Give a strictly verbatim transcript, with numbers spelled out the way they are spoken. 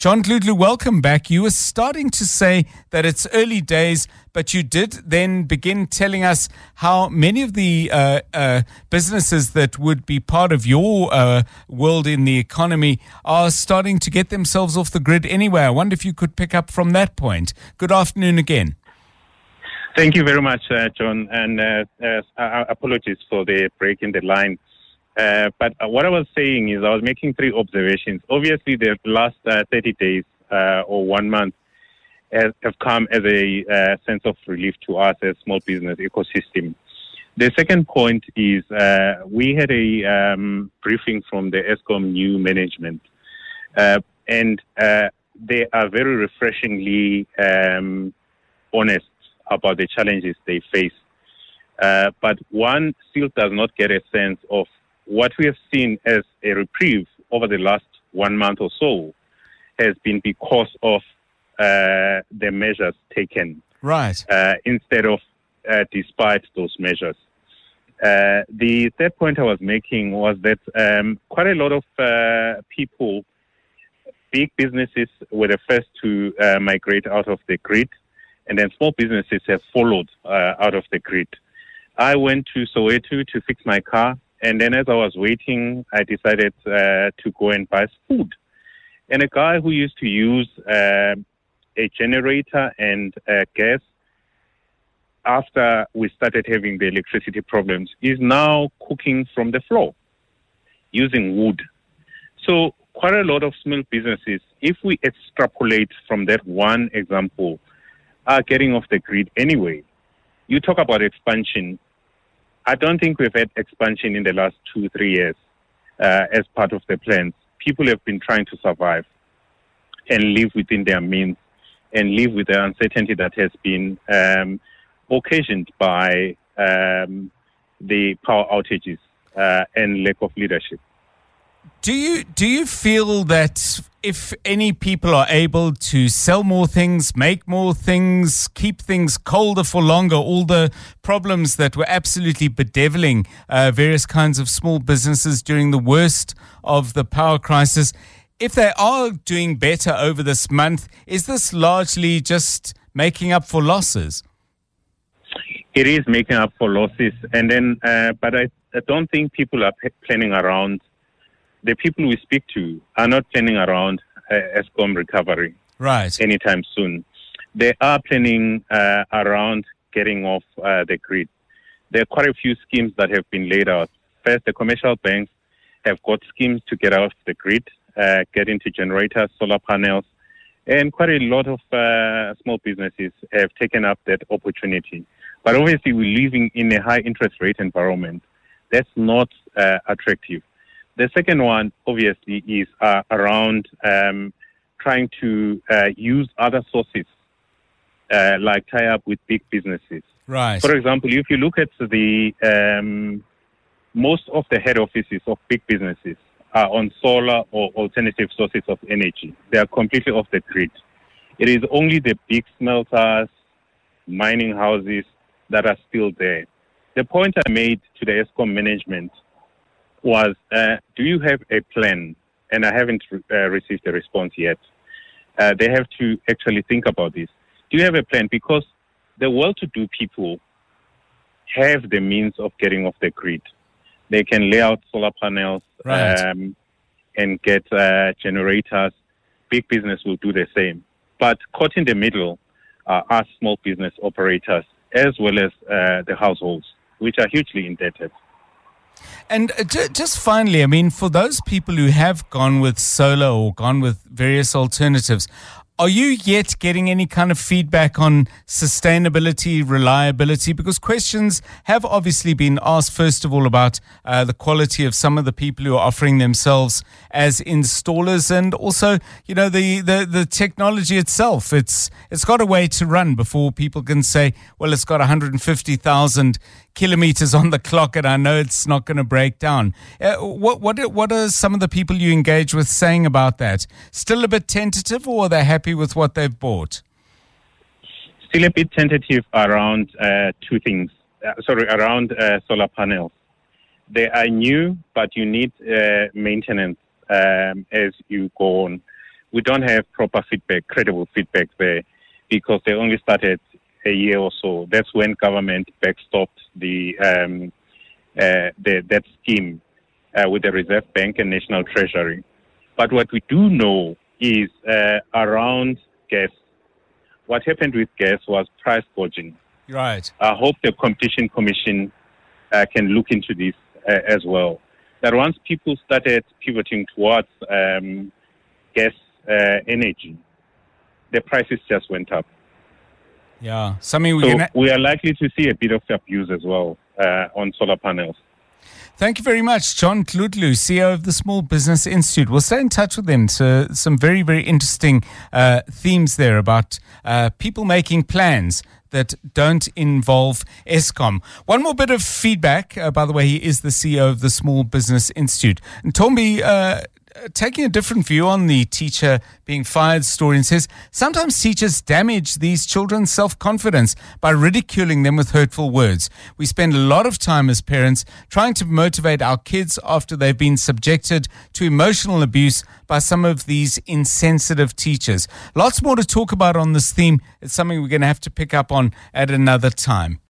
John Gludlu, welcome back. You were starting to say that it's early days, but you did then begin telling us how many of the uh, uh, businesses that would be part of your uh, world in the economy are starting to get themselves off the grid anyway. I wonder if you could pick up from that point. Good afternoon again. Thank you very much, uh, John, and uh, uh, apologies for the break in the line. Uh, but uh, what I was saying is I was making three observations. Obviously, the last uh, thirty days uh, or one month has, have come as a uh, sense of relief to us as small business ecosystem. The second point is uh, we had a um, briefing from the Eskom new management, uh, and uh, they are very refreshingly um, honest about the challenges they face. Uh, but one still does not get a sense of what we have seen as a reprieve over the last one month or so has been because of uh, the measures taken. Right. Uh, instead of uh, despite those measures. Uh, the third point I was making was that um, quite a lot of uh, people, big businesses were the first to uh, migrate out of the grid, and then small businesses have followed uh, out of the grid. I went to Soweto to fix my car, and then as I was waiting, I decided uh, to go and buy food. And a guy who used to use uh, a generator and uh, gas, after we started having the electricity problems, is now cooking from the floor using wood. So quite a lot of small businesses, if we extrapolate from that one example, are getting off the grid anyway. You talk about expansion. I don't think we've had expansion in the last two, three years uh, as part of the plans. People have been trying to survive and live within their means and live with the uncertainty that has been um, occasioned by um, the power outages uh, and lack of leadership. Do you do you feel that if any people are able to sell more things, make more things, keep things colder for longer, all the problems that were absolutely bedeviling uh, various kinds of small businesses during the worst of the power crisis, if they are doing better over this month, is this largely just making up for losses? It is making up for losses, and then, uh, but I, I don't think people are p- planning around. The people we speak to are not planning around uh, Eskom recovery right anytime soon. They are planning uh, around getting off uh, the grid. There are quite a few schemes that have been laid out. First, the commercial banks have got schemes to get off the grid, uh, get into generators, solar panels, and quite a lot of uh, small businesses have taken up that opportunity. But obviously, we're living in a high interest rate environment. That's not uh, attractive. The second one, obviously, is uh, around um, trying to uh, use other sources, uh, like tie up with big businesses. Right. For example, if you look at the um, most of the head offices of big businesses are on solar or alternative sources of energy. They are completely off the grid. It is only the big smelters, mining houses that are still there. The point I made to the Eskom management was, uh, do you have a plan? And I haven't re- uh, received a response yet. Uh, they have to actually think about this. Do you have a plan? Because the well-to-do people have the means of getting off the grid. They can lay out solar panels right. um, and get uh, generators. Big business will do the same. But caught in the middle are us small business operators, as well as uh, the households, which are hugely indebted. And j- just finally, I mean, for those people who have gone with solar or gone with various alternatives, are you yet getting any kind of feedback on sustainability, reliability? Because questions have obviously been asked, first of all, about uh, the quality of some of the people who are offering themselves as installers, and also, you know, the, the, the technology itself. It's it's got a way to run before people can say, well, it's got one hundred fifty thousand kilometers on the clock and I know it's not going to break down. Uh, what what what are some of the people you engage with saying about that? Still a bit tentative, or are they happy with what they've bought? Still a bit tentative around uh, two things. Uh, sorry, around uh, solar panels. They are new, but you need uh, maintenance um, as you go on. we don't have proper feedback, credible feedback there, because they only started a year or so. That's when government backstopped the, um, uh, the that scheme uh, with the Reserve Bank and National Treasury. But what we do know is uh, around gas. What happened with gas was price gouging. Right. I hope the Competition Commission uh, can look into this uh, as well. That once people started pivoting towards um, gas uh, energy, the prices just went up. Yeah, something we so can. we are likely to see a bit of abuse as well uh, on solar panels. Thank you very much, John Tlutlu, C E O of the Small Business Institute. We'll stay in touch with them. So some very, very interesting uh, themes there about uh, people making plans that don't involve Eskom. One more bit of feedback. Uh, by the way, he is the C E O of the Small Business Institute. And Tombi, uh, taking a different view on the teacher being fired story, and says sometimes teachers damage these children's self-confidence by ridiculing them with hurtful words. We spend a lot of time as parents trying to motivate our kids after they've been subjected to emotional abuse by some of these insensitive teachers. Lots more to talk about on this theme. It's something we're going to have to pick up on at another time.